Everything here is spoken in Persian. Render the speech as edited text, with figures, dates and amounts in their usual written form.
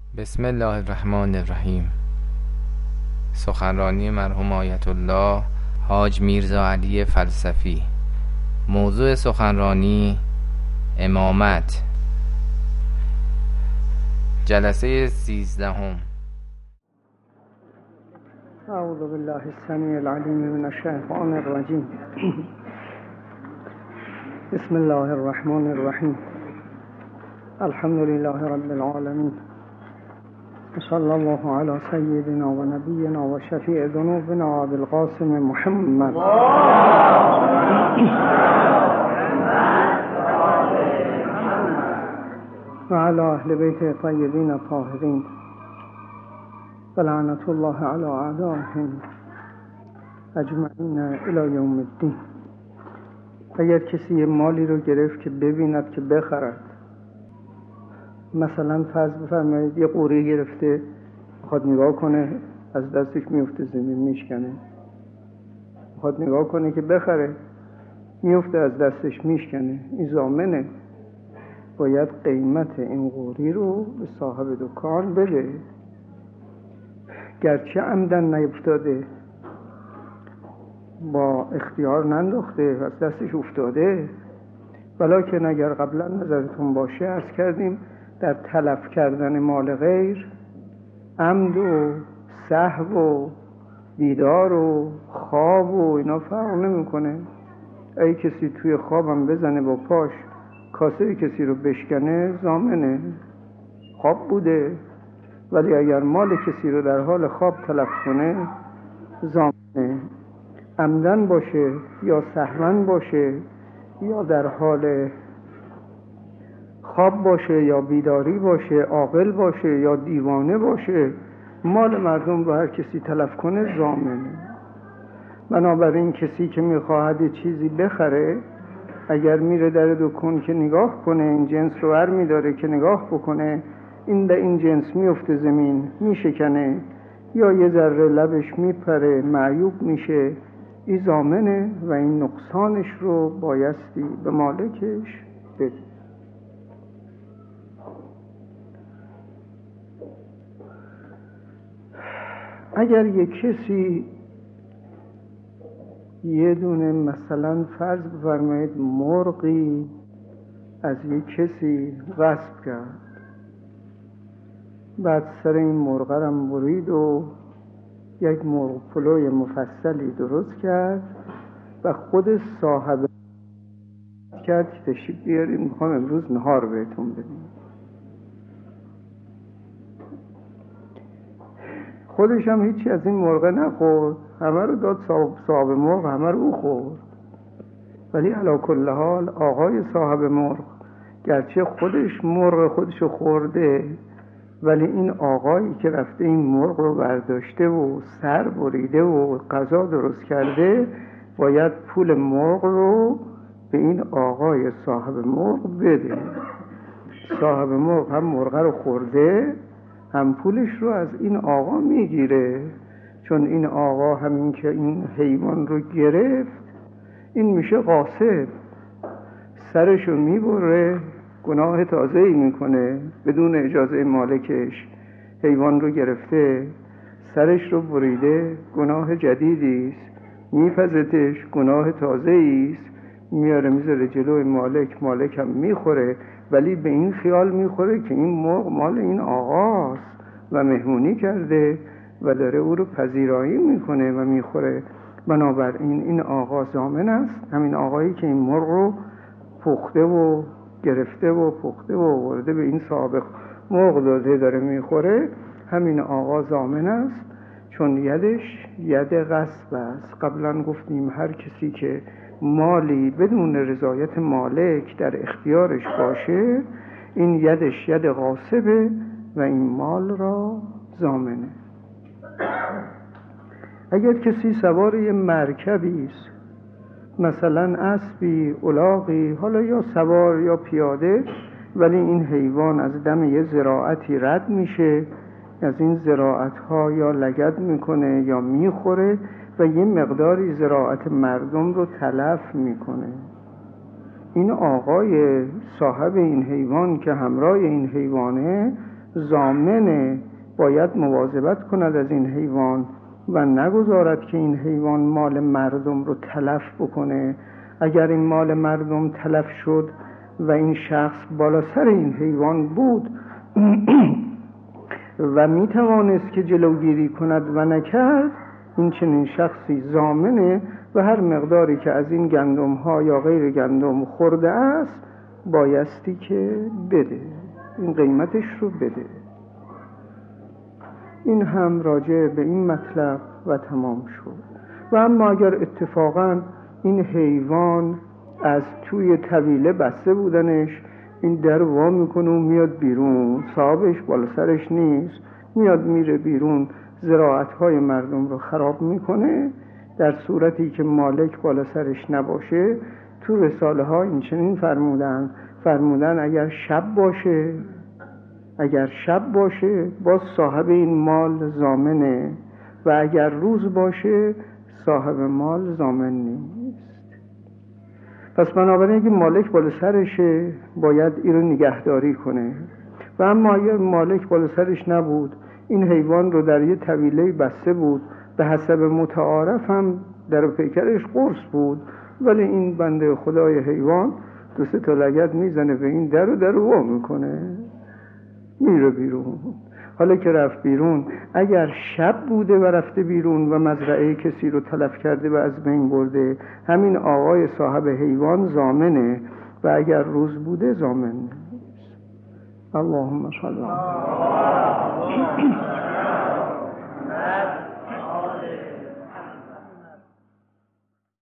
بسم الله الرحمن الرحیم. سخنرانی مرحوم آیت الله حاج میرزا علی فلسفی. موضوع سخنرانی امامت. جلسه 13. اعوذ بالله السمیع العلیم من الشیطان الرجیم. بسم الله الرحمن الرحیم. الحمد لله رب العالمین. صلی الله علی سیدنا و نبینا و شفیع ذنوبنا ابی القاسم محمد و علی اهل بیت طیبین الطاهرین و لعنت الله علی اعدائهم اجمعین الی یوم الدین. اگر کسی یه مالی رو گرفت که ببیند که بخرد، مثلا فرض بفرمایید یه قوری گرفته میخواد نگاه کنه، از دستش میفته زمین میشکنه، میخواد نگاه کنه که بخره، میفته از دستش میشکنه، این ضامنه. باید قیمت این قوری رو به صاحب دکان بده، گرچه عمدن نیفتاده، با اختیار ننداخته، از دستش افتاده، ولکن اگر قبلا نظرتون باشه عرض کردیم در تلف کردن مال غیر عمد و سهو و بیدار و خواب و اینا فرق نمیکنه. ای کسی توی خوابم بزنه با پاش کاسه کسی رو بشکنه، ضامنه، خواب بوده. ولی اگر مال کسی رو در حال خواب تلف کنه، ضامنه. عمدن باشه یا سهون باشه یا در حال خواب باشه یا بیداری باشه، عاقل باشه یا دیوانه باشه، مال مردم رو هر کسی تلف کنه ضامنه. بنابراین کسی که میخواهد چیزی بخره، اگر میره در دکان که نگاه کنه، این جنس رو ور میداره که نگاه بکنه، این جنس میفته زمین میشکنه یا یه ذره لبش میپره معیوب میشه، این ضامنه و این نقصانش رو بایستی به مالکش بده. اگر یک کسی یه دونه مثلا فرض بفرمایید مرغی از یک کسی غصب کرد، بعد سر این مرغ رو برید و یک مرغ پلوی مفصلی درست کرد و خود صاحب کرد که تشریف بیارید میخوام امروز نهار بهتون بدیم. خودش هم هیچی از این مرغ نخورد، همه رو داد صاحب مرغ، همه رو او خورد. ولی علی کل حال آقای صاحب مرغ گرچه خودش مرغ خودشو خورده، ولی این آقایی که رفته این مرغ رو برداشته و سر بریده و غذا درست کرده، باید پول مرغ رو به این آقای صاحب مرغ بده. صاحب مرغ هم مرغ رو خورده، هم پولش رو از این آقا میگیره، چون این آقا همین که این حیوان رو گرفت، این میشه غاصب، سرش رو میبره، گناه تازه‌ای میکنه، بدون اجازه مالکش حیوان رو گرفته، سرش رو بریده، گناه جدیدیست، میپزتش، گناه تازه‌ایست، میاره میذاره جلوی مالک هم میخوره، ولی به این خیال میخوره که این مرغ مال این آقاست و مهمونی کرده و داره او رو پذیرایی میکنه و میخوره. بنابراین این آقا ضامن است، همین آقایی که این مرغ رو پخته و گرفته و پخته و ورده به این صاحب مرغ داده داره میخوره، همین آقا ضامن است، چون یدش ید غصب است. قبلا گفتیم هر کسی که مالی بدون رضایت مالک در اختیارش باشه، این یدش ید غاصبه و این مال را ضامنه. اگر کسی سوار یه مرکبی است، مثلا اسبی، الاغی، حالا یا سوار یا پیاده، ولی این حیوان از دم یه زراعتی رد میشه، از این زراعت‌ها یا لگد میکنه یا میخوره و یه مقداری زراعت مردم رو تلف میکنه، این آقای صاحب این حیوان که همراه این حیوانه ضامنه باید مواظبت کند از این حیوان و نگذارد که این حیوان مال مردم رو تلف بکنه. اگر این مال مردم تلف شد و این شخص بالا سر این حیوان بود و می توانست که جلوگیری کند و نکرد، این چنین شخصی ضامنه و هر مقداری که از این گندم ها یا غیر گندم خورده است بایستی که بده، این قیمتش رو بده. این هم راجع به این مطلب و تمام شد. و اما اگر اتفاقا این حیوان از توی طویله بسته بودنش، این در وا میکنه و میاد بیرون، صاحبش بالا سرش نیست، میاد میره بیرون، زراعت‌های مردم رو خراب میکنه، در صورتی که مالک بالا سرش نباشه، تو رساله ها این چنین فرمودن اگر شب باشه باز صاحب این مال ضامنه و اگر روز باشه صاحب مال ضامن نیست. پس بنابراین اگه مالک بالا سرشه باید این رو نگهداری کنه. و اما اگر مالک بالا سرش نبود، این حیوان رو در یه طویله بسته بود، به حسب متعارف هم در پیکرش قرص بود، ولی این بنده خدای حیوان 2-3 تا لگد میزنه به این در وا میکنه، میره بیرون. حالا که رفت بیرون، اگر شب بوده و رفته بیرون و مزرعه کسی رو تلف کرده و از بین برده، همین آقای صاحب حیوان ضامنه و اگر روز بوده ضامن نیست. اللهم صل علی